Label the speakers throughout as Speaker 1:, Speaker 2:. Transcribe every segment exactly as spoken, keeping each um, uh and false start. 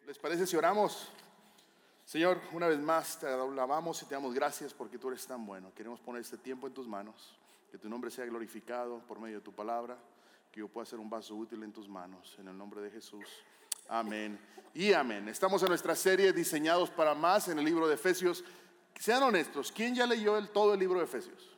Speaker 1: ¿Les parece si oramos? Señor, una vez más te alabamos y te damos gracias porque tú eres tan bueno. Queremos poner este tiempo en tus manos, que tu nombre sea glorificado por medio de tu palabra, que yo pueda ser un vaso útil en tus manos, en el nombre de Jesús. Amén y amén. Estamos en nuestra serie Diseñados para Más en el libro de Efesios. Sean honestos, ¿quién ya leyó el, todo el libro de Efesios?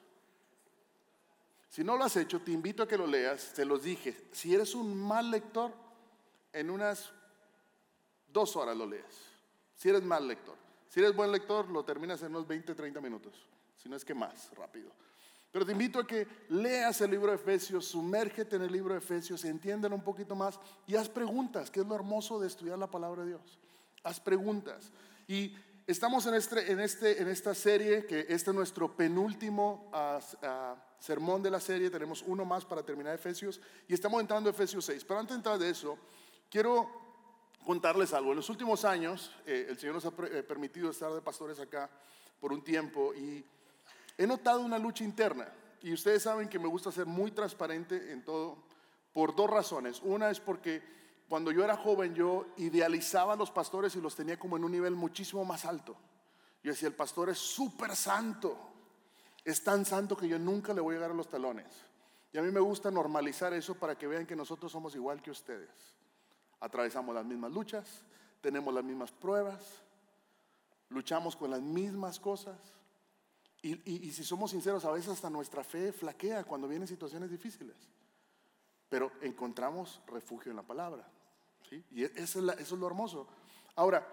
Speaker 1: Si no lo has hecho, te invito a que lo leas. Te los dije, si eres un mal lector, en unas dos horas lo lees. Si eres mal lector. Si eres buen lector, lo terminas en unos veinte, treinta minutos. Si no es que más, rápido. Pero te invito a que leas el libro de Efesios, sumérgete en el libro de Efesios, entiéndelo un poquito más y haz preguntas, que es lo hermoso de estudiar la palabra de Dios. Haz preguntas. Y estamos en, este, en, este, en esta serie, que este es nuestro penúltimo uh, uh, sermón de la serie. Tenemos uno más para terminar Efesios y estamos entrando a Efesios seis. Pero antes de entrar de eso, quiero contarles algo. En los últimos años, eh, el Señor nos ha pre- eh, permitido estar de pastores acá por un tiempo y he notado una lucha interna. Y ustedes saben que me gusta ser muy transparente en todo por dos razones. Una es porque cuando yo era joven yo idealizaba a los pastores y los tenía como en un nivel muchísimo más alto. Yo decía, el pastor es súper santo, es tan santo que yo nunca le voy a llegar a los talones. Y a mí me gusta normalizar eso para que vean que nosotros somos igual que ustedes. Atravesamos las mismas luchas, tenemos las mismas pruebas, luchamos con las mismas cosas y, y, y si somos sinceros, a veces hasta nuestra fe flaquea cuando vienen situaciones difíciles, pero encontramos refugio en la palabra, ¿sí? Y eso es, la, eso es lo hermoso. Ahora,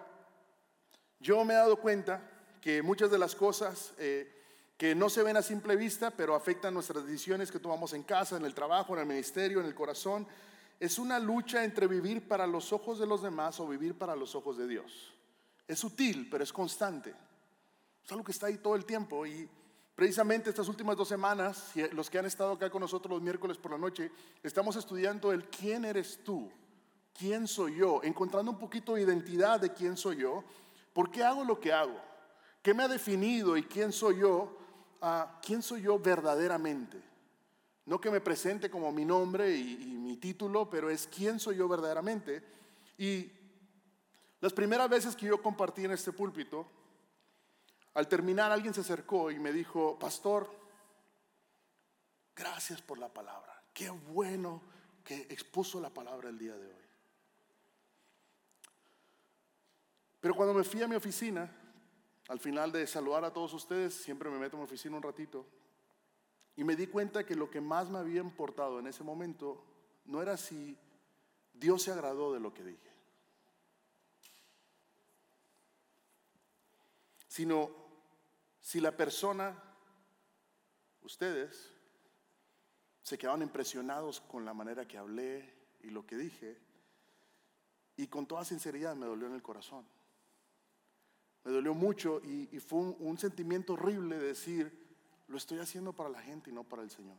Speaker 1: yo me he dado cuenta que muchas de las cosas eh, que no se ven a simple vista, pero afectan nuestras decisiones que tomamos en casa, en el trabajo, en el ministerio, en el corazón, es una lucha entre vivir para los ojos de los demás o vivir para los ojos de Dios. Es sutil, pero es constante. Es algo que está ahí todo el tiempo. Y precisamente estas últimas dos semanas, los que han estado acá con nosotros los miércoles por la noche, estamos estudiando el quién eres tú, quién soy yo, encontrando un poquito de identidad de quién soy yo, por qué hago lo que hago, qué me ha definido y quién soy yo, uh, quién soy yo verdaderamente. No que me presente como mi nombre y, y mi título, pero es quién soy yo verdaderamente. Y las primeras veces que yo compartí en este púlpito, al terminar alguien se acercó y me dijo, pastor, gracias por la palabra. Qué bueno que expuso la palabra el día de hoy. Pero cuando me fui a mi oficina, al final de saludar a todos ustedes, siempre me meto en mi oficina un ratito, y me di cuenta que lo que más me había importado en ese momento no era si Dios se agradó de lo que dije, sino si la persona, ustedes, se quedaban impresionados con la manera que hablé y lo que dije, y con toda sinceridad me dolió en el corazón. Me dolió mucho y, y fue un, un sentimiento horrible de decir, lo estoy haciendo para la gente y no para el Señor.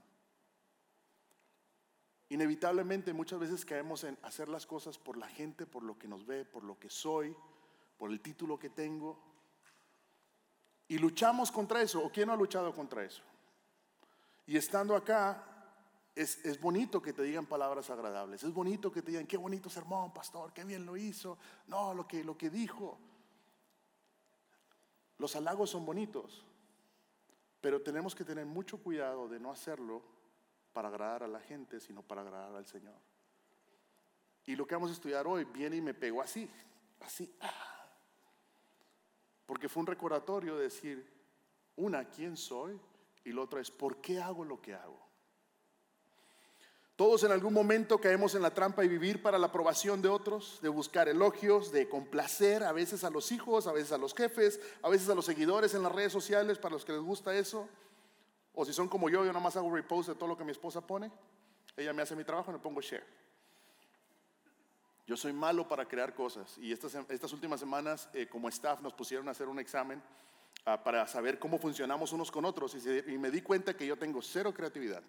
Speaker 1: Inevitablemente muchas veces caemos en hacer las cosas por la gente, por lo que nos ve, por lo que soy, por el título que tengo. Y luchamos contra eso. ¿O quién no ha luchado contra eso? Y estando acá, es, es bonito que te digan palabras agradables. Es bonito que te digan, qué bonito sermón, pastor, qué bien lo hizo. No, lo que, lo que dijo. Los halagos son bonitos. Pero tenemos que tener mucho cuidado de no hacerlo para agradar a la gente, sino para agradar al Señor. Y lo que vamos a estudiar hoy viene y me pegó así, así. Ah. Porque fue un recordatorio de decir, una, ¿quién soy? Y lo otro es, ¿por qué hago lo que hago? Todos en algún momento caemos en la trampa de vivir para la aprobación de otros, de buscar elogios, de complacer a veces a los hijos, a veces a los jefes, a veces a los seguidores en las redes sociales para los que les gusta eso. O si son como yo, yo nada más hago repost de todo lo que mi esposa pone. Ella me hace mi trabajo y me pongo share. Yo soy malo para crear cosas y estas, estas últimas semanas eh, como staff nos pusieron a hacer un examen uh, para saber cómo funcionamos unos con otros y, se, y me di cuenta que yo tengo cero creatividad.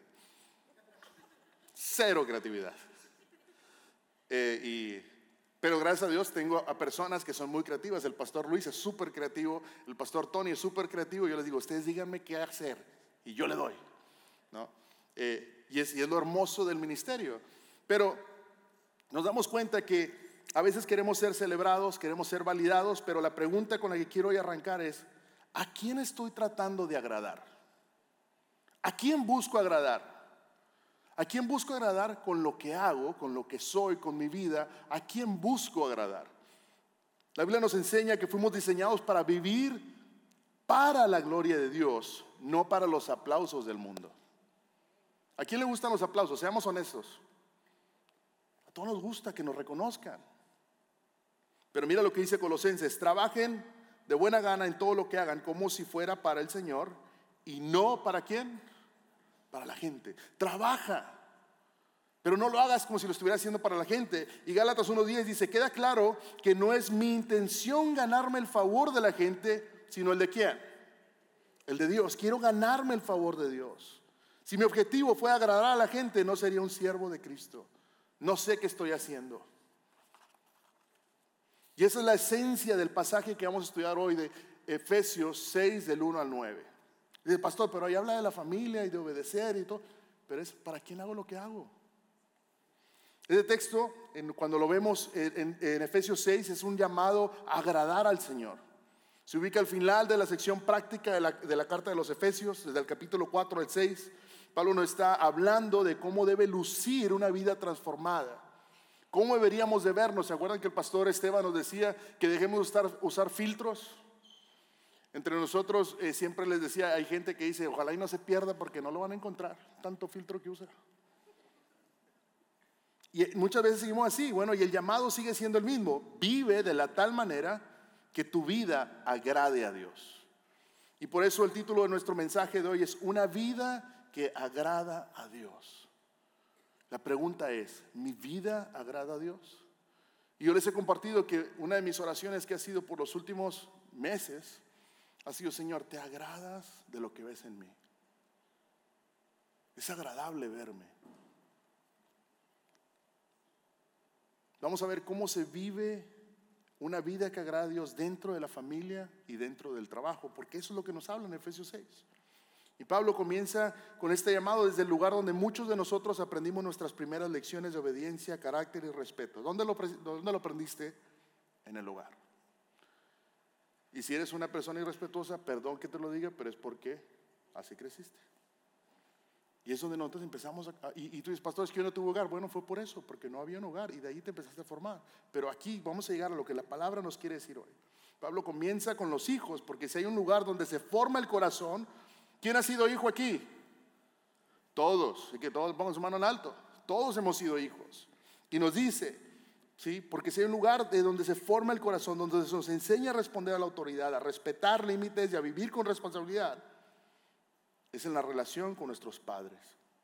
Speaker 1: Cero creatividad. Eh, y, pero gracias a Dios tengo a personas que son muy creativas. El pastor Luis es súper creativo, el pastor Tony es súper creativo. Yo les digo, ustedes díganme qué hacer y yo le doy, ¿no? Eh, y, es, y es lo hermoso del ministerio. Pero nos damos cuenta que a veces queremos ser celebrados, queremos ser validados, pero la pregunta con la que quiero hoy arrancar es: ¿a quién estoy tratando de agradar? ¿A quién busco agradar? ¿A quién busco agradar con lo que hago, con lo que soy, con mi vida? ¿A quién busco agradar? La Biblia nos enseña que fuimos diseñados para vivir para la gloria de Dios, no para los aplausos del mundo. ¿A quién le gustan los aplausos? Seamos honestos. A todos nos gusta que nos reconozcan. Pero mira lo que dice Colosenses: trabajen de buena gana en todo lo que hagan, como si fuera para el Señor y no para ¿quién? Para la gente. Trabaja, pero no lo hagas como si lo estuviera haciendo para la gente. Y Gálatas uno diez dice: queda claro que no es mi intención ganarme el favor de la gente, sino el de ¿quién? El de Dios. Quiero ganarme el favor de Dios. Si mi objetivo fue agradar a la gente, no sería un siervo de Cristo. No sé qué estoy haciendo. Y esa es la esencia del pasaje que vamos a estudiar hoy, de Efesios seis, del uno al nueve. Dice: pastor, pero ahí habla de la familia y de obedecer y todo. Pero es: ¿para quién hago lo que hago? Este texto, en, cuando lo vemos en, en, en Efesios seis, es un llamado a agradar al Señor. Se ubica al final de la sección práctica de la, de la carta de los Efesios, desde el capítulo cuatro al seis. Pablo nos está hablando de cómo debe lucir una vida transformada. ¿Cómo deberíamos de vernos? ¿Se acuerdan que el pastor Esteban nos decía que dejemos de usar, usar filtros? Entre nosotros eh, siempre les decía, hay gente que dice: ojalá y no se pierda porque no lo van a encontrar, tanto filtro que usa. Y muchas veces seguimos así. Bueno, y el llamado sigue siendo el mismo: vive de la tal manera que tu vida agrade a Dios. Y por eso el título de nuestro mensaje de hoy es: una vida que agrada a Dios. La pregunta es: ¿mi vida agrada a Dios? Y yo les he compartido que una de mis oraciones que ha sido por los últimos meses ha sido: Señor, ¿te agradas de lo que ves en mí? Es agradable verme. Vamos a ver cómo se vive una vida que agrada a Dios dentro de la familia y dentro del trabajo, porque eso es lo que nos habla en Efesios seis. Y Pablo comienza con este llamado desde el lugar donde muchos de nosotros aprendimos nuestras primeras lecciones de obediencia, carácter y respeto. ¿Dónde lo, dónde lo aprendiste? En el hogar. Y si eres una persona irrespetuosa, perdón que te lo diga, pero es porque así creciste. Y es donde nosotros empezamos a, y, y tú dices: pastor, es que yo no tuve hogar. Bueno, fue por eso, porque no había un hogar, y de ahí te empezaste a formar. Pero aquí vamos a llegar a lo que la palabra nos quiere decir hoy. Pablo comienza con los hijos, porque si hay un lugar donde se forma el corazón. ¿Quién ha sido hijo aquí? Todos. Y que todos pongan su mano en alto. Todos hemos sido hijos. Y nos dice, ¿sí? Porque si hay un lugar de donde se forma el corazón, donde se nos enseña a responder a la autoridad, a respetar límites y a vivir con responsabilidad, es en la relación con nuestros padres.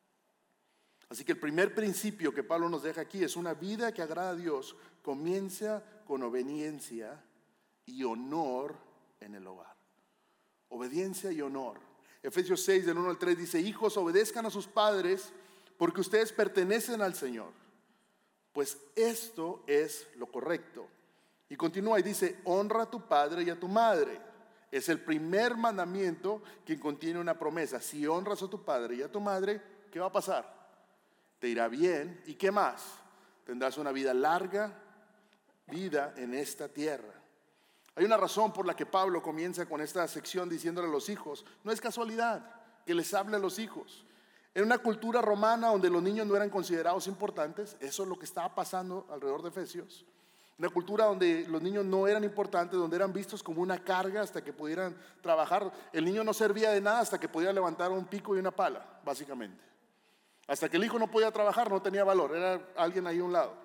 Speaker 1: Así que el primer principio que Pablo nos deja aquí es: una vida que agrada a Dios comienza con obediencia y honor en el hogar. Obediencia y honor. Efesios seis, del uno al tres dice: hijos, obedezcan a sus padres, porque ustedes pertenecen al Señor, pues esto es lo correcto. Y continúa y dice: honra a tu padre y a tu madre. Es el primer mandamiento que contiene una promesa. Si honras a tu padre y a tu madre, ¿qué va a pasar? Te irá bien. ¿Y qué más? Tendrás una vida larga, vida en esta tierra. Hay una razón por la que Pablo comienza con esta sección diciéndole a los hijos. No es casualidad que les hable a los hijos. En una cultura romana donde los niños no eran considerados importantes, eso es lo que estaba pasando alrededor de Efesios. Una cultura donde los niños no eran importantes, donde eran vistos como una carga hasta que pudieran trabajar. El niño no servía de nada hasta que podía levantar un pico y una pala, básicamente. Hasta que el hijo no podía trabajar, no tenía valor, era alguien ahí a un lado.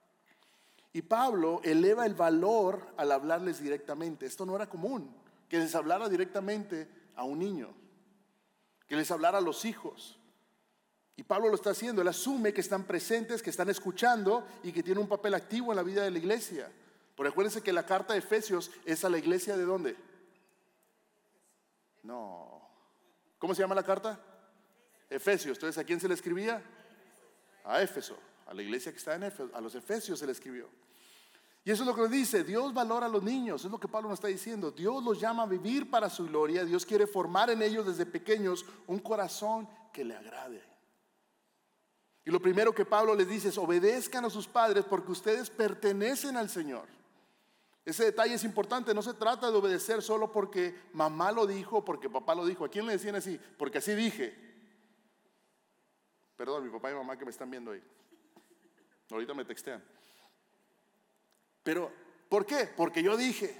Speaker 1: Y Pablo eleva el valor al hablarles directamente. Esto no era común, que les hablara directamente a un niño, que les hablara a los hijos. Y Pablo lo está haciendo. Él asume que están presentes, que están escuchando y que tienen un papel activo en la vida de la iglesia. Pero acuérdense que la carta de Efesios es a la iglesia ¿de dónde? No. ¿Cómo se llama la carta? Efesios. Entonces, ¿a quién se le escribía? A Éfeso. A la iglesia que está en Éfeso, a los Efesios se le escribió. Y eso es lo que nos dice: Dios valora a los niños. Es lo que Pablo nos está diciendo. Dios los llama a vivir para su gloria. Dios quiere formar en ellos desde pequeños un corazón que le agrade. Y lo primero que Pablo les dice es: obedezcan a sus padres porque ustedes pertenecen al Señor. Ese detalle es importante. No se trata de obedecer solo porque mamá lo dijo, porque papá lo dijo. ¿A quién le decían así? Porque así dije. Perdón, mi papá y mamá que me están viendo ahí. Ahorita me textean. Pero, ¿por qué? Porque yo dije.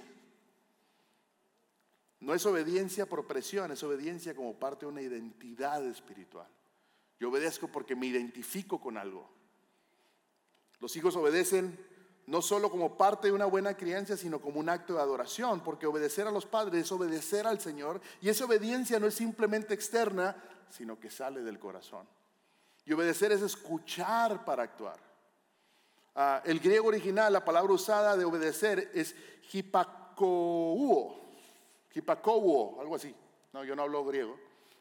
Speaker 1: No es obediencia por presión, es obediencia como parte de una identidad espiritual. Yo obedezco porque me identifico con algo. Los hijos obedecen no solo como parte de una buena crianza, sino como un acto de adoración, porque obedecer a los padres es obedecer al Señor, y esa obediencia no es simplemente externa, sino que sale del corazón. Y obedecer es escuchar para actuar. Uh, el griego original, la palabra usada de obedecer es hipakouo, hipakouo, algo así. No, yo no hablo griego.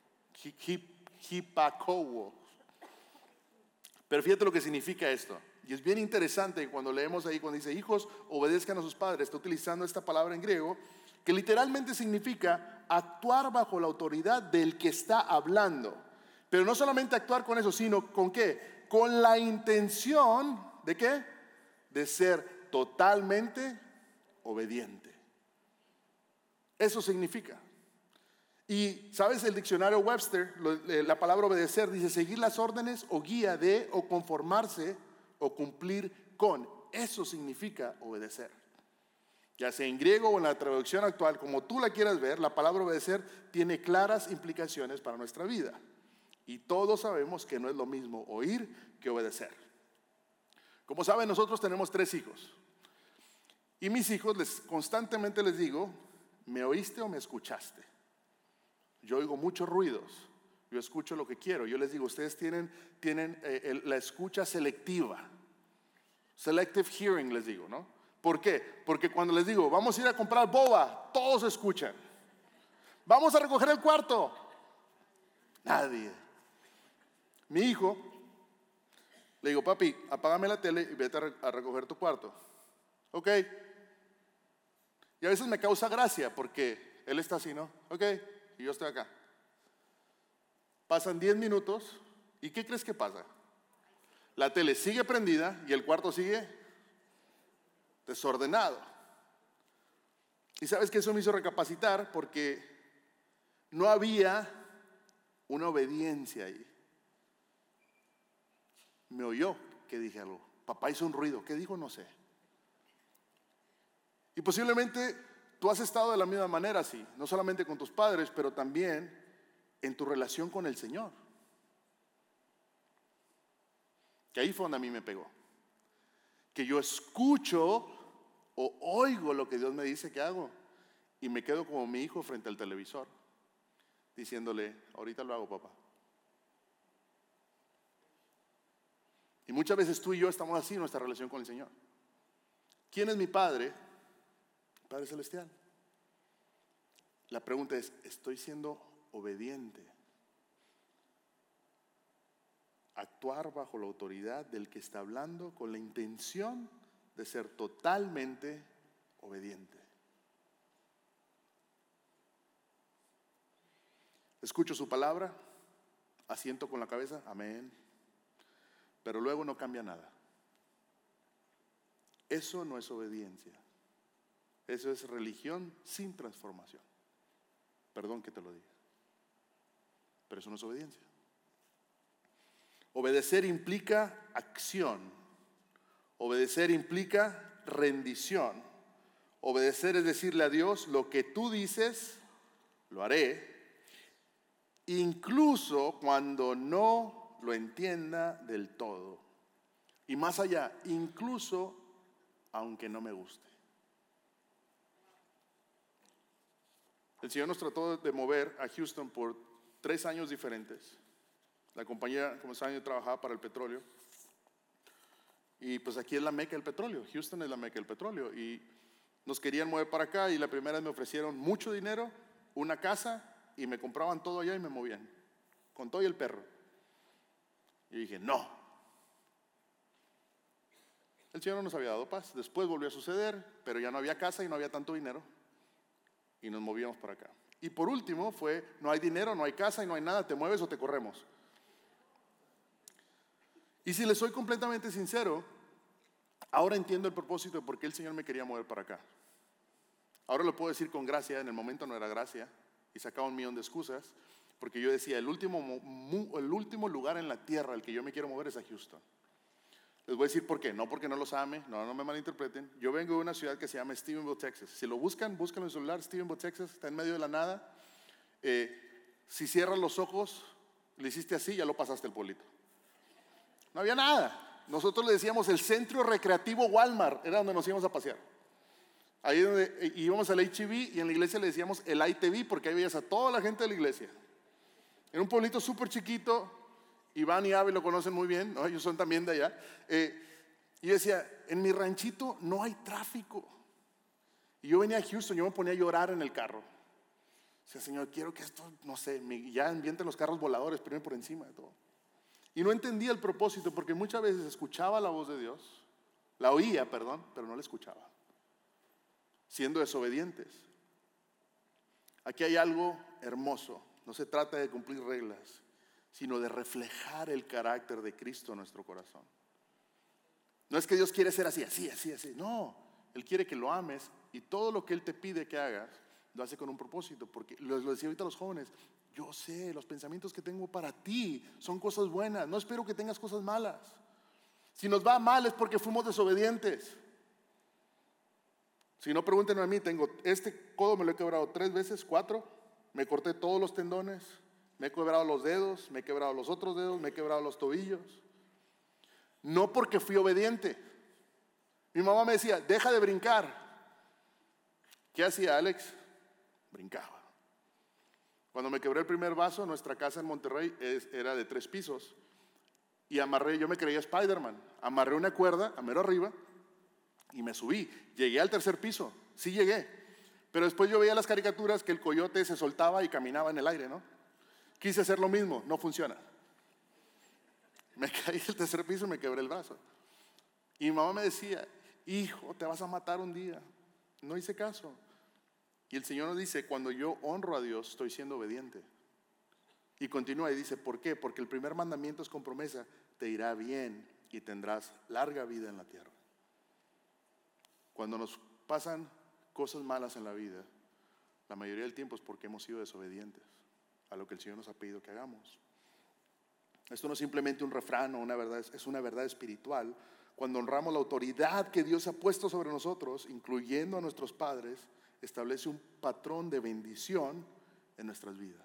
Speaker 1: Hipakouo. Pero fíjate lo que significa esto. Y es bien interesante cuando leemos ahí, cuando dice hijos obedezcan a sus padres, está utilizando esta palabra en griego que literalmente significa actuar bajo la autoridad del que está hablando. Pero no solamente actuar con eso, sino ¿con qué? Con la intención ¿de qué? De ser totalmente obediente. Eso significa. Y ¿sabes? El diccionario Webster, la palabra obedecer dice seguir las órdenes o guía de o conformarse o cumplir con. Eso significa obedecer. Ya sea en griego o en la traducción actual, como tú la quieras ver, la palabra obedecer tiene claras implicaciones para nuestra vida. Y todos sabemos que no es lo mismo oír que obedecer. Como saben, nosotros tenemos tres hijos. Y mis hijos les, constantemente les digo, ¿me oíste o me escuchaste? Yo oigo muchos ruidos. Yo escucho lo que quiero. Yo les digo, ustedes tienen, tienen eh, el, la escucha selectiva. Selective hearing les digo, ¿no? ¿Por qué? Porque cuando les digo, vamos a ir a comprar boba, todos escuchan. Vamos a recoger el cuarto. Nadie. Mi hijo, le digo, papi, apágame la tele y vete a recoger tu cuarto. Ok. Y a veces me causa gracia porque él está así, ¿no? Ok. Y yo estoy acá. Pasan diez minutos y ¿qué crees que pasa? La tele sigue prendida y el cuarto sigue desordenado. Y sabes que eso me hizo recapacitar porque no había una obediencia ahí. Me oyó que dije algo. Papá hizo un ruido. ¿Qué dijo? No sé. Y posiblemente tú has estado de la misma manera así, no solamente con tus padres, pero también en tu relación con el Señor. Que ahí fue donde a mí me pegó. Que yo escucho o oigo lo que Dios me dice que hago y me quedo como mi hijo frente al televisor, diciéndole, ahorita lo hago, papá. Y muchas veces tú y yo estamos así en nuestra relación con el Señor. ¿Quién es mi Padre? Padre Celestial. La pregunta es, ¿estoy siendo obediente? Actuar bajo la autoridad del que está hablando con la intención de ser totalmente obediente. Escucho su palabra, asiento con la cabeza, amén. Pero luego no cambia nada. Eso no es obediencia. Eso es religión sin transformación. Perdón que te lo diga. Pero eso no es obediencia. Obedecer implica acción. Obedecer implica rendición. Obedecer es decirle a Dios, lo que tú dices, lo haré, incluso cuando no lo entienda del todo. Y más allá, incluso aunque no me guste. El Señor nos trató de mover a Houston por tres años diferentes. La compañía, como saben, yo trabajaba para el petróleo. Y pues aquí es la meca del petróleo. Houston es la meca del petróleo. Y nos querían mover para acá y la primera vez me ofrecieron mucho dinero, una casa y me compraban todo allá y me movían. Con todo y el perro. Y dije, no. El Señor no nos había dado paz. Después volvió a suceder, pero ya no había casa y no había tanto dinero. Y nos movíamos para acá. Y por último fue, no hay dinero, no hay casa y no hay nada, ¿te mueves o te corremos? Y si le soy completamente sincero, ahora entiendo el propósito de por qué el Señor me quería mover para acá. Ahora lo puedo decir con gracia, en el momento no era gracia, y sacaba un millón de excusas, porque yo decía, el último, el último lugar en la tierra al que yo me quiero mover es a Houston. Les voy a decir por qué, no porque no los ame, no, no me malinterpreten. Yo vengo de una ciudad que se llama Stephenville, Texas. Si lo buscan, búscanlo en el celular, Stephenville, Texas, está en medio de la nada. Eh, si cierras los ojos, le hiciste así, ya lo pasaste el pueblito. No había nada. Nosotros le decíamos el centro recreativo Walmart, era donde nos íbamos a pasear. Ahí donde íbamos al H E B y en la iglesia le decíamos el I T V porque ahí veías a toda la gente de la iglesia. En un pueblito súper chiquito, Iván y Abe lo conocen muy bien, ¿no? Ellos son también de allá. Eh, y yo decía, en mi ranchito no hay tráfico. Y yo venía a Houston, yo me ponía a llorar en el carro. Decía, Señor, quiero que esto, no sé, me, ya ambienten los carros voladores, pero por encima de todo. Y no entendía el propósito porque muchas veces escuchaba la voz de Dios, la oía, perdón, pero no la escuchaba, siendo desobedientes. Aquí hay algo hermoso. No se trata de cumplir reglas, sino de reflejar el carácter de Cristo en nuestro corazón. No es que Dios quiere ser así, así, así, así. No, Él quiere que lo ames y todo lo que Él te pide que hagas, lo hace con un propósito. Porque lo, lo decía ahorita a los jóvenes, yo sé, los pensamientos que tengo para ti son cosas buenas. No espero que tengas cosas malas. Si nos va mal es porque fuimos desobedientes. Si no, pregúntenme a mí, tengo este codo, me lo he quebrado tres veces, cuatro. Me corté todos los tendones, me he quebrado los dedos, me he quebrado los otros dedos, me he quebrado los tobillos. No porque fui obediente. Mi mamá me decía, deja de brincar. ¿Qué hacía Alex? Brincaba. Cuando me quebré el primer vaso, nuestra casa en Monterrey es, era de tres pisos. Y amarré, yo me creía Spider-Man. Amarré una cuerda a mero arriba y me subí. Llegué al tercer piso, sí llegué. Pero después yo veía las caricaturas que el coyote se soltaba y caminaba en el aire, ¿no? Quise hacer lo mismo, no funciona. Me caí del tercer piso y me quebré el brazo. Y mi mamá me decía, hijo, te vas a matar un día. No hice caso. Y el Señor nos dice, cuando yo honro a Dios, estoy siendo obediente. Y continúa y dice, ¿por qué? Porque el primer mandamiento es con promesa, te irá bien y tendrás larga vida en la tierra. Cuando nos pasan cosas malas en la vida, la mayoría del tiempo es porque hemos sido desobedientes a lo que el Señor nos ha pedido que hagamos. Esto no es simplemente un refrán o una verdad, es una verdad espiritual. Cuando honramos la autoridad que Dios ha puesto sobre nosotros, incluyendo a nuestros padres, establece un patrón de bendición en nuestras vidas.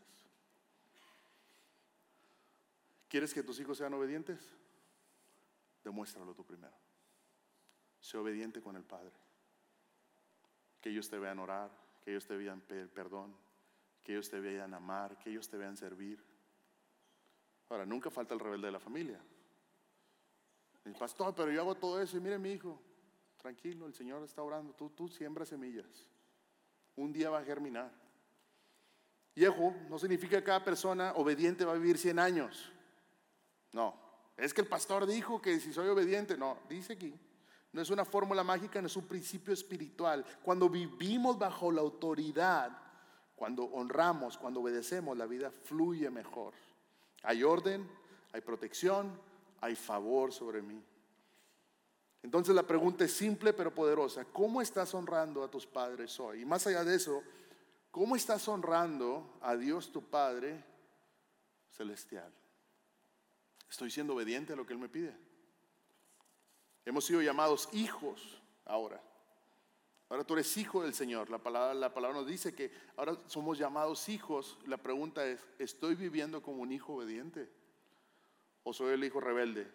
Speaker 1: ¿Quieres que tus hijos sean obedientes? Demuéstralo tú primero. Sé obediente con el Padre. Que ellos te vean orar, que ellos te vean pedir perdón, que ellos te vean amar, que ellos te vean servir. Ahora, nunca falta el rebelde de la familia. El pastor, pero yo hago todo eso y mire mi hijo, tranquilo, el Señor está orando, tú, tú siembras semillas. Un día va a germinar. Viejo, no significa que cada persona obediente va a vivir cien años. No, es que el pastor dijo que si soy obediente, no, dice aquí. No es una fórmula mágica, no es un principio espiritual. Cuando vivimos bajo la autoridad, cuando honramos, cuando obedecemos, la vida fluye mejor. Hay orden, hay protección, hay favor sobre mí. Entonces la pregunta es simple pero poderosa. ¿Cómo estás honrando a tus padres hoy? Y más allá de eso, ¿cómo estás honrando a Dios tu Padre celestial? ¿Estoy siendo obediente a lo que Él me pide? Hemos sido llamados hijos ahora. Ahora tú eres hijo del Señor. La palabra, la palabra nos dice que ahora somos llamados hijos. La pregunta es, ¿estoy viviendo como un hijo obediente? ¿O soy el hijo rebelde?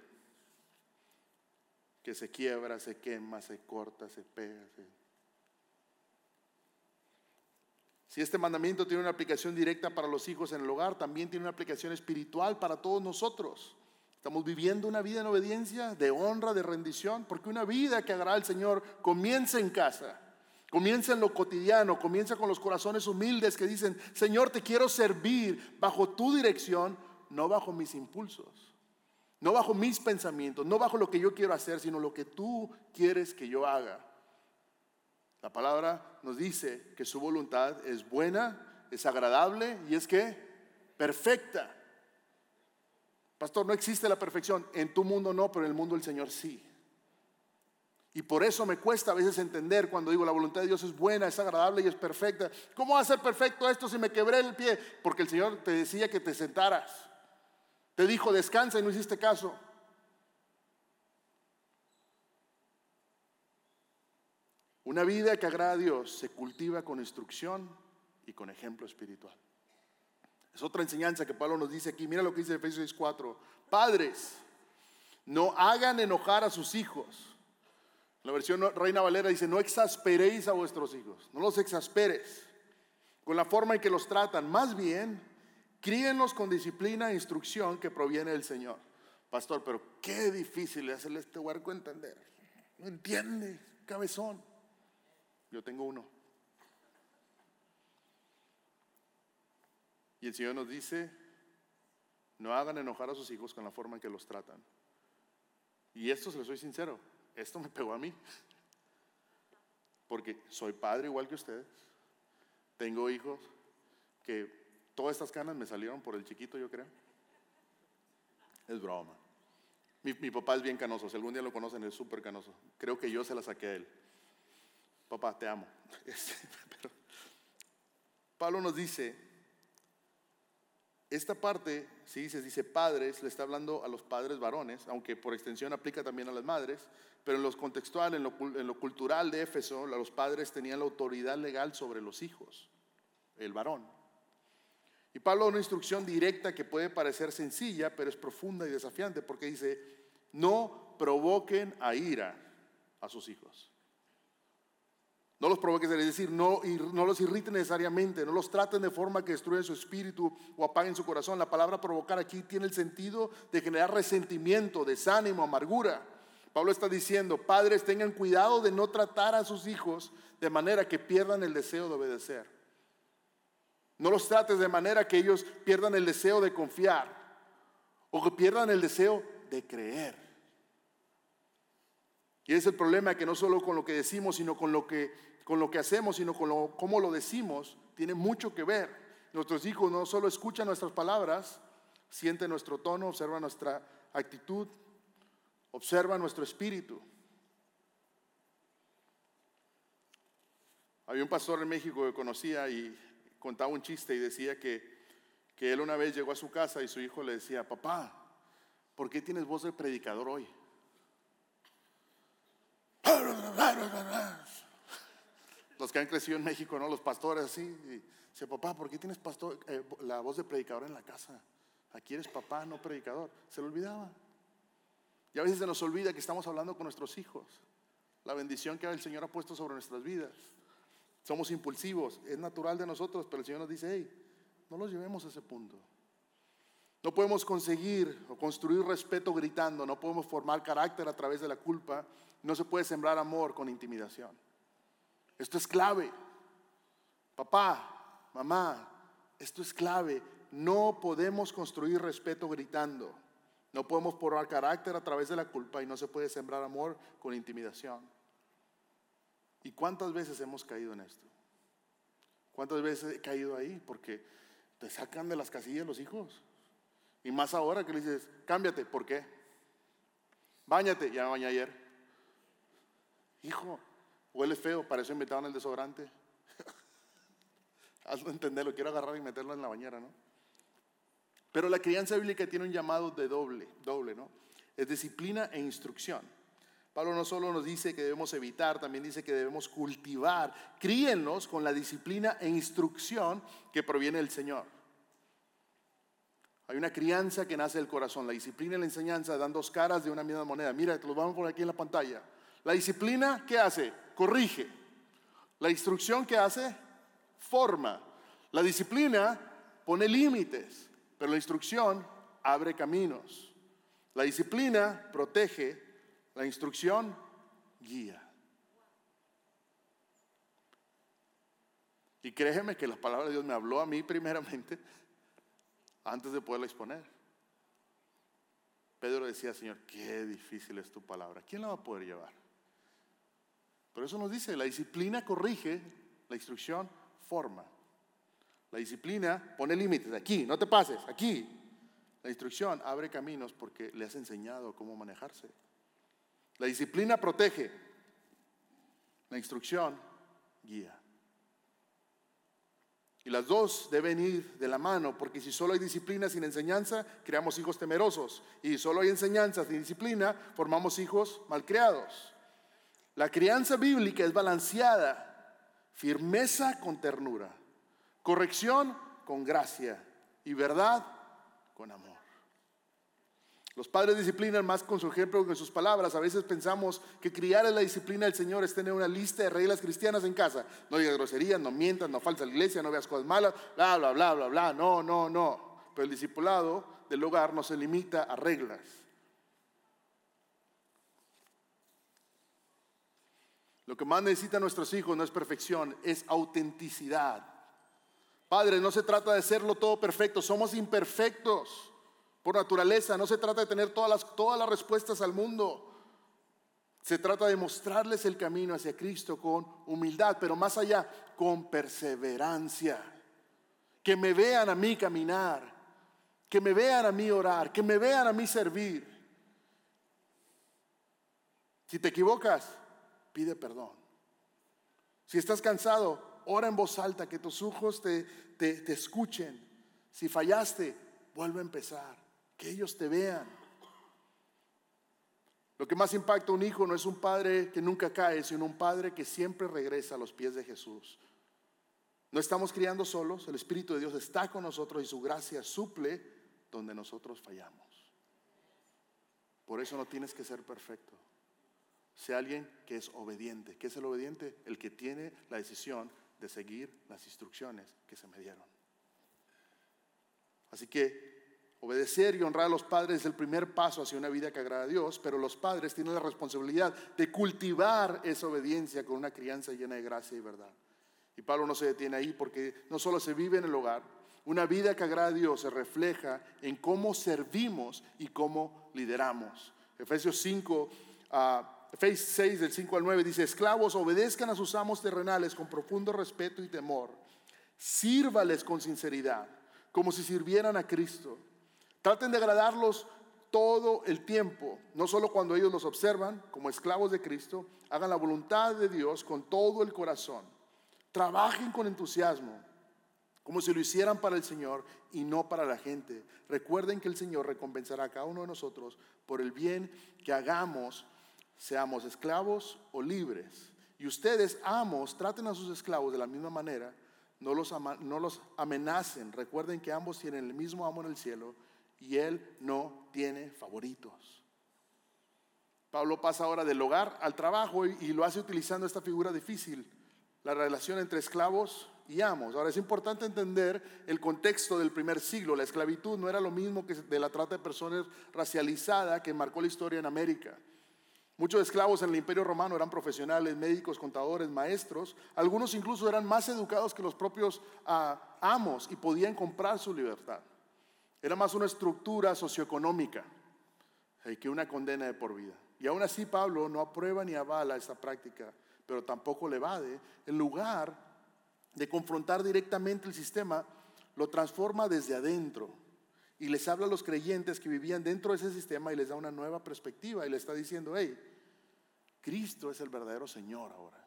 Speaker 1: Que se quiebra, se quema, se corta, se pega. Se... Si este mandamiento tiene una aplicación directa para los hijos en el hogar, también tiene una aplicación espiritual para todos nosotros. Estamos viviendo una vida en obediencia, de honra, de rendición, porque una vida que agrada al Señor comienza en casa, comienza en lo cotidiano, comienza con los corazones humildes que dicen, Señor, te quiero servir bajo tu dirección, no bajo mis impulsos, no bajo mis pensamientos, no bajo lo que yo quiero hacer, sino lo que tú quieres que yo haga. La palabra nos dice que su voluntad es buena, es agradable y es que perfecta. Pastor, no existe la perfección. En tu mundo no, pero en el mundo del Señor sí. Y por eso me cuesta a veces entender cuando digo la voluntad de Dios es buena, es agradable y es perfecta. ¿Cómo va a ser perfecto esto si me quebré el pie? Porque el Señor te decía que te sentaras. Te dijo descansa y no hiciste caso. Una vida que agrada a Dios se cultiva con instrucción y con ejemplo espiritual. Es otra enseñanza que Pablo nos dice aquí. Mira lo que dice Efesios seis cuatro. Padres, no hagan enojar a sus hijos. La versión Reina Valera dice: no exasperéis a vuestros hijos. No los exasperes con la forma en que los tratan. Más bien, críenlos con disciplina e instrucción que proviene del Señor. Pastor, pero qué difícil es hacerle a este huerco entender. No entiende, cabezón. Yo tengo uno. Y el Señor nos dice: no hagan enojar a sus hijos con la forma en que los tratan. Y esto, se lo soy sincero, esto me pegó a mí. Porque soy padre igual que ustedes. Tengo hijos que todas estas canas me salieron por el chiquito, yo creo. Es broma. Mi, mi papá es bien canoso. Si algún día lo conocen, es súper canoso. Creo que yo se la saqué a él. Papá, te amo. Pero Pablo nos dice, esta parte, si dice, dice padres, le está hablando a los padres varones, aunque por extensión aplica también a las madres, pero en lo contextual, en lo, en lo cultural de Éfeso, los padres tenían la autoridad legal sobre los hijos, el varón. Y Pablo da una instrucción directa que puede parecer sencilla, pero es profunda y desafiante, porque dice: no provoquen a ira a sus hijos. No los provoquen, es decir, no, no los irriten necesariamente, no los traten de forma que destruyan su espíritu o apaguen su corazón. La palabra provocar aquí tiene el sentido de generar resentimiento, desánimo, amargura. Pablo está diciendo: padres, tengan cuidado de no tratar a sus hijos de manera que pierdan el deseo de obedecer. No los trates de manera que ellos pierdan el deseo de confiar o que pierdan el deseo de creer. Y ese es el problema, que no solo con lo que decimos, sino con lo que, con lo que hacemos, sino con lo, cómo lo decimos, tiene mucho que ver. Nuestros hijos no solo escuchan nuestras palabras, sienten nuestro tono, observan nuestra actitud, observan nuestro espíritu. Había un pastor en México que conocía y contaba un chiste y decía que, que él una vez llegó a su casa y su hijo le decía: papá, ¿por qué tienes voz de predicador hoy? Los que han crecido en México, ¿no? Los pastores así. Y dice: papá, ¿por qué tienes pastor, eh, la voz de predicador en la casa? Aquí eres papá, no predicador. Se le olvidaba. Y a veces se nos olvida que estamos hablando con nuestros hijos, la bendición que el Señor ha puesto sobre nuestras vidas. Somos impulsivos, es natural de nosotros, pero el Señor nos dice: hey, no los llevemos a ese punto. No podemos conseguir o construir respeto gritando, no podemos formar carácter a través de la culpa, no se puede sembrar amor con intimidación. Esto es clave. Papá, mamá, esto es clave. No podemos construir respeto gritando, no podemos formar carácter a través de la culpa y no se puede sembrar amor con intimidación. ¿Y cuántas veces hemos caído en esto? ¿Cuántas veces he caído ahí? Porque te sacan de las casillas los hijos. Y más ahora que le dices: cámbiate. ¿Por qué? Báñate. Ya me bañé ayer. Hijo, huele feo, para eso inventaron el desodorante. Hazlo entenderlo, quiero agarrar y meterlo en la bañera, ¿no? Pero la crianza bíblica tiene un llamado de doble, doble, ¿no? Es disciplina e instrucción. Pablo no solo nos dice que debemos evitar, también dice que debemos cultivar. Críenlos con la disciplina e instrucción que proviene del Señor. Hay una crianza que nace del corazón. La disciplina y la enseñanza dan dos caras de una misma moneda. Mira, te los vamos a poner aquí en la pantalla. La disciplina, ¿qué hace? Corrige. La instrucción, ¿qué hace? Forma. La disciplina pone límites, pero la instrucción abre caminos. La disciplina protege, la instrucción guía. Y créeme que la palabra de Dios me habló a mí primeramente antes de poderla exponer. Pedro decía: Señor, qué difícil es tu palabra, ¿quién la va a poder llevar? Pero eso nos dice: la disciplina corrige, la instrucción forma. La disciplina pone límites, aquí, no te pases, aquí. La instrucción abre caminos porque le has enseñado cómo manejarse. La disciplina protege. La instrucción guía. Y las dos deben ir de la mano, porque si solo hay disciplina sin enseñanza, creamos hijos temerosos. Y si solo hay enseñanza sin disciplina, formamos hijos malcriados. La crianza bíblica es balanceada, firmeza con ternura, corrección con gracia y verdad con amor. Los padres disciplinan más con su ejemplo que con sus palabras. A veces pensamos que criar en la disciplina del Señor es tener una lista de reglas cristianas en casa. No digas groserías, no mientas, no faltes a la iglesia, no veas cosas malas, bla, bla, bla, bla, bla. No, no, no. Pero el discipulado del hogar no se limita a reglas. Lo que más necesitan nuestros hijos no es perfección, es autenticidad. Padre, no se trata de serlo todo perfecto, somos imperfectos. Por naturaleza, no se trata de tener todas las, todas las respuestas al mundo. Se trata de mostrarles el camino hacia Cristo con humildad, pero más allá, con perseverancia. Que me vean a mí caminar, que me vean a mí orar, que me vean a mí servir. Si te equivocas, pide perdón. Si estás cansado, ora en voz alta, que tus ojos te, te, te escuchen. Si fallaste, vuelve a empezar. Que ellos te vean. Lo que más impacta a un hijo no es un padre que nunca cae, sino un padre que siempre regresa a los pies de Jesús. No estamos criando solos, el Espíritu de Dios está con nosotros y su gracia suple donde nosotros fallamos. Por eso no tienes que ser perfecto. Sea alguien que es obediente. ¿Qué es el obediente? El que tiene la decisión de seguir las instrucciones que se me dieron. Así que obedecer y honrar a los padres es el primer paso hacia una vida que agrada a Dios, pero los padres tienen la responsabilidad de cultivar esa obediencia con una crianza llena de gracia y verdad. Y Pablo no se detiene ahí porque no solo se vive en el hogar, una vida que agrada a Dios se refleja en cómo servimos y cómo lideramos. Efesios cinco, uh, Efesios seis del cinco al nueve dice: esclavos, obedezcan a sus amos terrenales con profundo respeto y temor. Sírvales con sinceridad, como si sirvieran a Cristo. Traten de agradarlos todo el tiempo, no solo cuando ellos los observan como esclavos de Cristo. Hagan la voluntad de Dios con todo el corazón. Trabajen con entusiasmo, como si lo hicieran para el Señor y no para la gente. Recuerden que el Señor recompensará a cada uno de nosotros por el bien que hagamos, seamos esclavos o libres. Y ustedes, amos, traten a sus esclavos de la misma manera. No los, ama, no los amenacen. Recuerden que ambos tienen el mismo amo en el cielo y Él no tiene favoritos. Pablo pasa ahora del hogar al trabajo y, y lo hace utilizando esta figura difícil, la relación entre esclavos y amos. Ahora es importante entender el contexto del primer siglo. La esclavitud no era lo mismo que de la trata de personas racializada que marcó la historia en América. Muchos esclavos en el Imperio Romano eran profesionales, médicos, contadores, maestros. Algunos incluso eran más educados que los propios uh, amos y podían comprar su libertad. Era más una estructura socioeconómica eh, que una condena de por vida. Y aún así Pablo no aprueba ni avala esta práctica, pero tampoco le evade. En lugar de confrontar directamente el sistema, lo transforma desde adentro. Y les habla a los creyentes que vivían dentro de ese sistema y les da una nueva perspectiva. Y les está diciendo: hey, Cristo es el verdadero Señor ahora.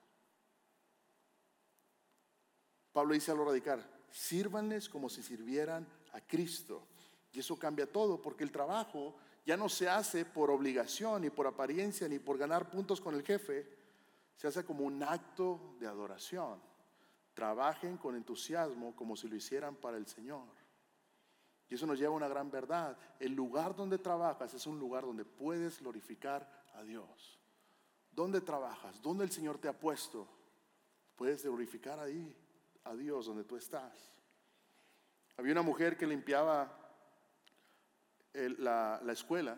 Speaker 1: Pablo dice algo radical: sírvanles como si sirvieran a Cristo. Y eso cambia todo, porque el trabajo ya no se hace por obligación, ni por apariencia, ni por ganar puntos con el jefe. Se hace como un acto de adoración. Trabajen con entusiasmo como si lo hicieran para el Señor. Y eso nos lleva a una gran verdad. El lugar donde trabajas es un lugar donde puedes glorificar a Dios. ¿Dónde trabajas? ¿Dónde el Señor te ha puesto? Puedes glorificar ahí a Dios donde tú estás. Había una mujer que limpiaba el, la, la escuela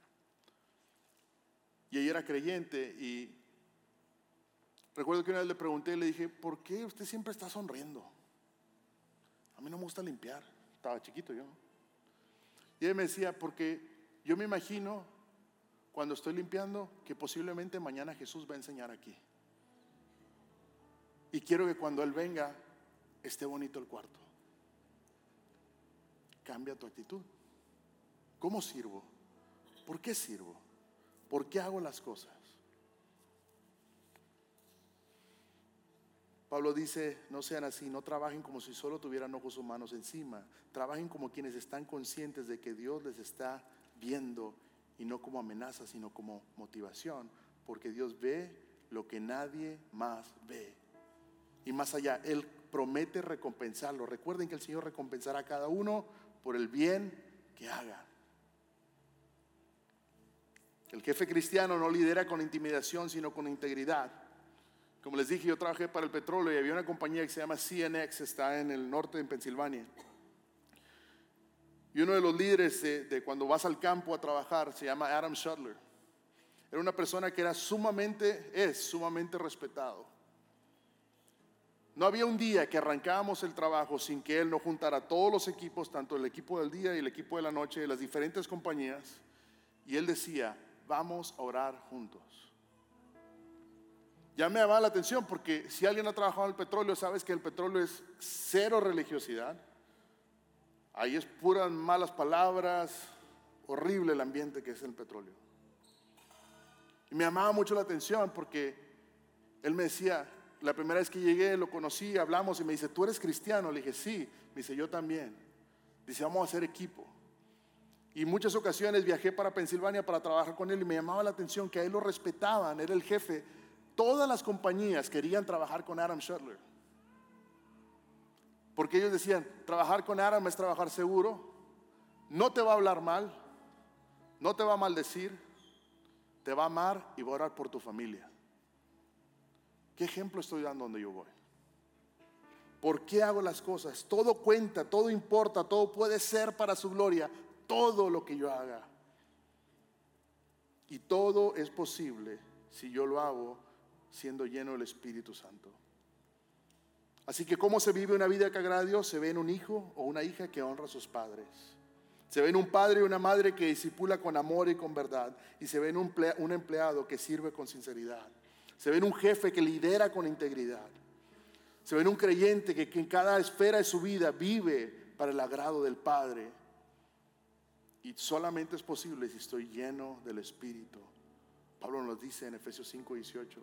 Speaker 1: y ella era creyente, y recuerdo que una vez le pregunté, le dije: ¿por qué usted siempre está sonriendo? A mí no me gusta limpiar. Estaba chiquito yo. Y ella me decía: porque yo me imagino cuando estoy limpiando que posiblemente mañana Jesús va a enseñar aquí. Y quiero que cuando Él venga esté bonito el cuarto. Cambia tu actitud. ¿Cómo sirvo? ¿Por qué sirvo? ¿Por qué hago las cosas? Pablo dice, no sean así, no trabajen como si solo tuvieran ojos humanos encima. Trabajen como quienes están conscientes de que Dios les está viendo, y no como amenaza, sino como motivación, porque Dios ve lo que nadie más ve. Y más allá, Él promete recompensarlo. Recuerden que el Señor recompensará a cada uno por el bien que haga. El jefe cristiano no lidera con intimidación, sino con integridad. Como les dije, yo trabajé para el petróleo y había una compañía que se llama C N X, está en el norte de Pensilvania. Y uno de los líderes de, de cuando vas al campo a trabajar se llama Adam Shuttler. Era una persona que era sumamente, es sumamente respetado. No había un día que arrancábamos el trabajo sin que él no juntara todos los equipos, tanto el equipo del día y el equipo de la noche de las diferentes compañías. Y él decía, vamos a orar juntos. Ya me llamaba la atención porque si alguien ha trabajado en el petróleo, sabes que el petróleo es cero religiosidad. Ahí es puras malas palabras, horrible el ambiente que es el petróleo. Y me llamaba mucho la atención porque él me decía, la primera vez que llegué, lo conocí, hablamos y me dice, ¿tú eres cristiano? Le dije, sí. Me dice, yo también. Dice, vamos a hacer equipo. Y en muchas ocasiones viajé para Pensilvania para trabajar con él y me llamaba la atención que a él lo respetaban, era el jefe. Todas las compañías querían trabajar con Adam Shuttler. Porque ellos decían, trabajar con Adam es trabajar seguro, no te va a hablar mal, no te va a maldecir, te va a amar y va a orar por tu familia. ¿Qué ejemplo estoy dando donde yo voy? ¿Por qué hago las cosas? Todo cuenta, todo importa, todo puede ser para su gloria, todo lo que yo haga. Y todo es posible si yo lo hago siendo lleno del Espíritu Santo. Así que ¿cómo se vive una vida que agrada a Dios? Se ve en un hijo o una hija que honra a sus padres. Se ve en un padre y una madre que discipula con amor y con verdad. Y se ve en un, un empleado que sirve con sinceridad. Se ve en un jefe que lidera con integridad. Se ve en un creyente que, que en cada esfera de su vida vive para el agrado del Padre. Y solamente es posible si estoy lleno del Espíritu. Pablo nos dice en Efesios cinco dieciocho.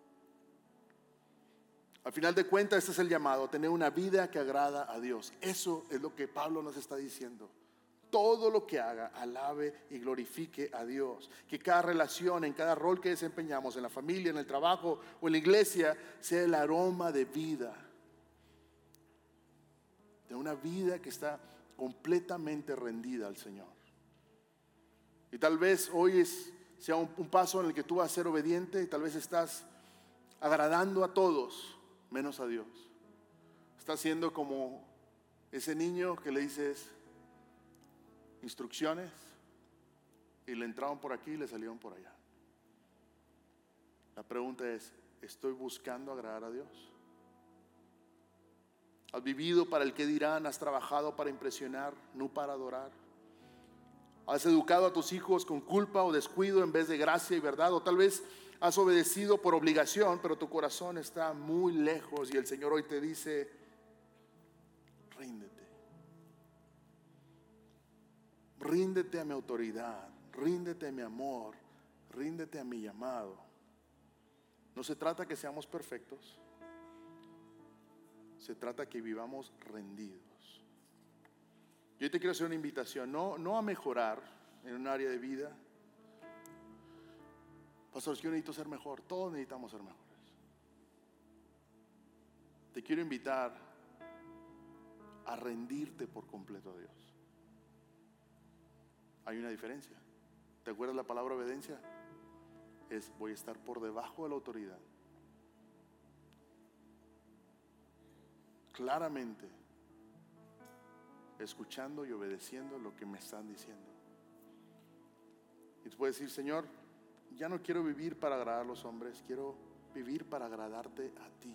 Speaker 1: Al final de cuentas, este es el llamado, tener una vida que agrada a Dios. Eso es lo que Pablo nos está diciendo. Todo lo que haga, alabe y glorifique a Dios. Que cada relación, en cada rol que desempeñamos, en la familia, en el trabajo o en la iglesia, sea el aroma de vida. De una vida que está completamente rendida al Señor. Y tal vez hoy es, sea un, un paso en el que tú vas a ser obediente y tal vez estás agradando a todos, menos a Dios. Estás siendo como ese niño que le dices instrucciones y le entraron por aquí y le salieron por allá. La pregunta es, ¿estoy buscando agradar a Dios? ¿Has vivido para el que dirán? ¿Has trabajado para impresionar, no para adorar? ¿Has educado a tus hijos con culpa o descuido en vez de gracia y verdad? O tal vez has obedecido por obligación, pero tu corazón está muy lejos y el Señor hoy te dice, ríndete. Ríndete a mi autoridad, ríndete a mi amor, ríndete a mi llamado. No se trata que seamos perfectos, se trata que vivamos rendidos. Yo te quiero hacer una invitación, no, no a mejorar en un área de vida. Pastor, yo necesito ser mejor, todos necesitamos ser mejores. Te quiero invitar a rendirte por completo a Dios. Hay una diferencia. ¿Te acuerdas la palabra obediencia? Es voy a estar por debajo de la autoridad. Claramente, escuchando y obedeciendo lo que me están diciendo. Y tú puedes decir, Señor, ya no quiero vivir para agradar a los hombres, quiero vivir para agradarte a ti.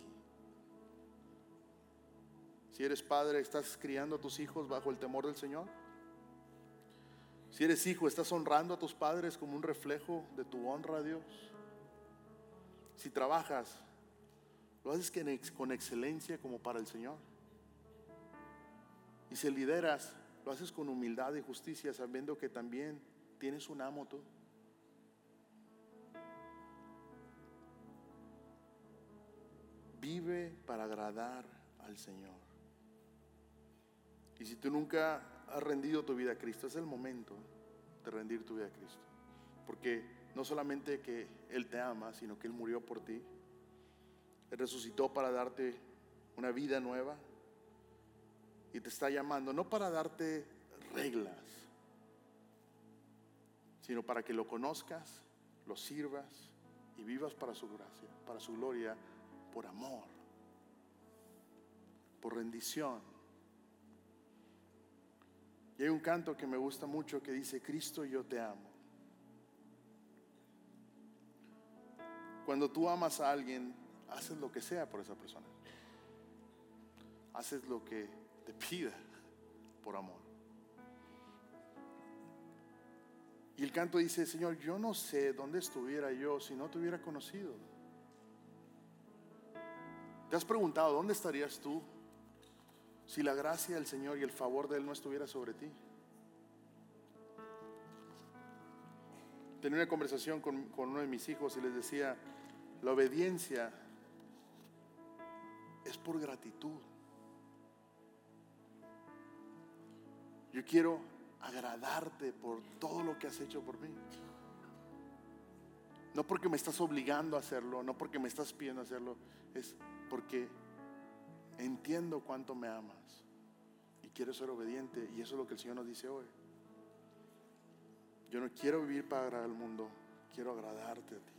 Speaker 1: Si eres padre, ¿estás criando a tus hijos bajo el temor del Señor? Si eres hijo, ¿estás honrando a tus padres como un reflejo de tu honra a Dios? Si trabajas, ¿lo haces con excelencia como para el Señor? Y si lideras, lo haces con humildad y justicia, sabiendo que también tienes un amo tú. Vive para agradar al Señor. Y si tú nunca has rendido tu vida a Cristo, es el momento de rendir tu vida a Cristo. Porque no solamente que Él te ama, sino que Él murió por ti. Él resucitó para darte una vida nueva. Y te está llamando, no para darte reglas, sino para que lo conozcas, lo sirvas y vivas para su gracia, para su gloria, por amor, por rendición. Y hay un canto que me gusta mucho que dice: Cristo, yo te amo. Cuando tú amas a alguien, haces lo que sea por esa persona. Haces lo que te pida por amor. Y el canto dice: Señor, yo no sé dónde estuviera yo si no te hubiera conocido. ¿Te has preguntado dónde estarías tú si la gracia del Señor y el favor de Él no estuviera sobre ti? Tenía una conversación con, con uno de mis hijos y les decía: la obediencia es por gratitud. Yo quiero agradarte por todo lo que has hecho por mí. No porque me estás obligando a hacerlo, no porque me estás pidiendo hacerlo, es porque entiendo cuánto me amas y quiero ser obediente. Y eso es lo que el Señor nos dice hoy. Yo no quiero vivir para agradar al mundo, quiero agradarte a ti.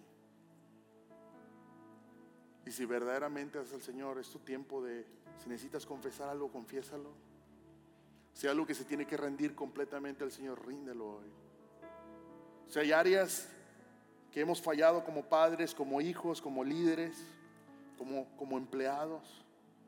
Speaker 1: Y si verdaderamente es el Señor, es tu tiempo de, si necesitas confesar algo, confiésalo. Si hay algo que se tiene que rendir completamente al Señor, ríndelo hoy. Si hay áreas que hemos fallado como padres, como hijos, como líderes, como, como empleados,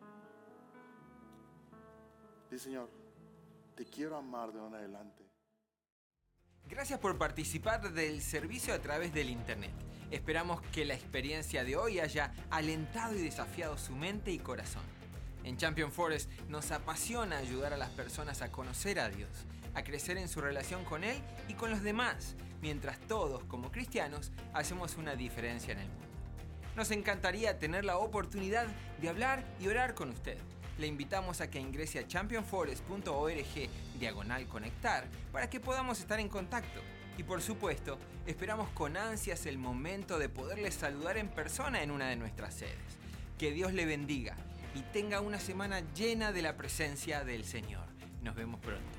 Speaker 1: dice: Señor, te quiero amar de ahora en adelante.
Speaker 2: Gracias por participar del servicio a través del internet. Esperamos que la experiencia de hoy haya alentado y desafiado su mente y corazón. En Champion Forest nos apasiona ayudar a las personas a conocer a Dios, a crecer en su relación con Él y con los demás, mientras todos, como cristianos, hacemos una diferencia en el mundo. Nos encantaría tener la oportunidad de hablar y orar con usted. Le invitamos a que ingrese a championforest punto org diagonal conectar para que podamos estar en contacto. Y por supuesto, esperamos con ansias el momento de poderle saludar en persona en una de nuestras sedes. Que Dios le bendiga y tenga una semana llena de la presencia del Señor. Nos vemos pronto.